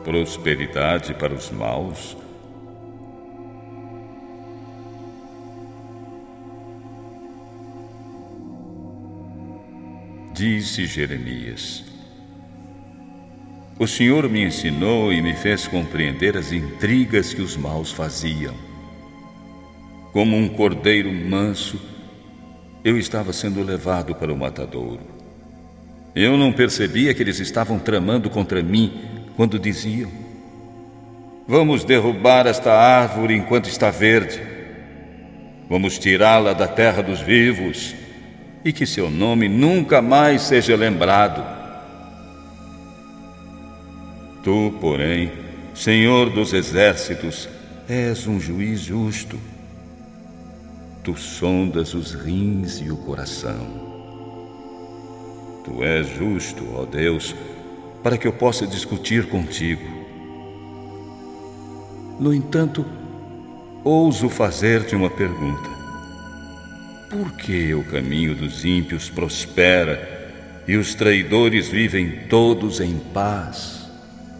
prosperidade para os maus? Disse Jeremias: o Senhor me ensinou e me fez compreender as intrigas que os maus faziam. Como um cordeiro manso, eu estava sendo levado para o matadouro. Eu não percebia que eles estavam tramando contra mim quando diziam: vamos derrubar esta árvore enquanto está verde. Vamos tirá-la da terra dos vivos e que seu nome nunca mais seja lembrado. Tu, porém, Senhor dos exércitos, és um juiz justo. Tu sondas os rins e o coração. Tu és justo, ó Deus, para que eu possa discutir contigo. No entanto, ouso fazer-te uma pergunta. Por que o caminho dos ímpios prospera e os traidores vivem todos em paz?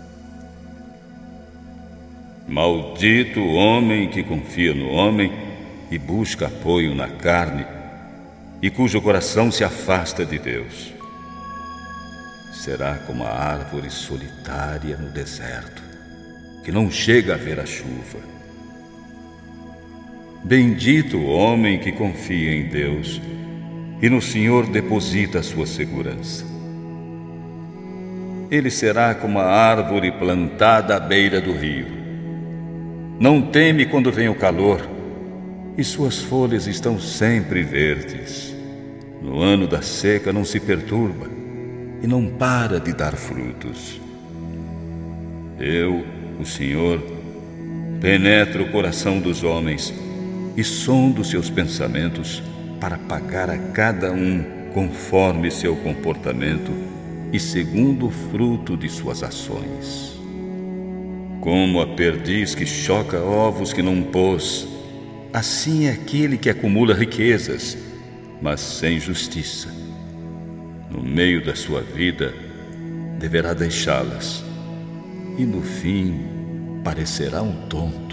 Maldito o homem que confia no homem e busca apoio na carne e cujo coração se afasta de Deus. Será como a árvore solitária no deserto, que não chega a ver a chuva. Bendito o homem que confia em Deus e no Senhor deposita a sua segurança. Ele será como a árvore plantada à beira do rio. Não teme quando vem o calor, e suas folhas estão sempre verdes. No ano da seca não se perturba e não para de dar frutos. Eu, o Senhor, penetro o coração dos homens e sondo seus pensamentos para pagar a cada um conforme seu comportamento e segundo o fruto de suas ações. Como a perdiz que choca ovos que não pôs, assim é aquele que acumula riquezas, mas sem justiça. No meio da sua vida, deverá deixá-las, e no fim parecerá um tonto.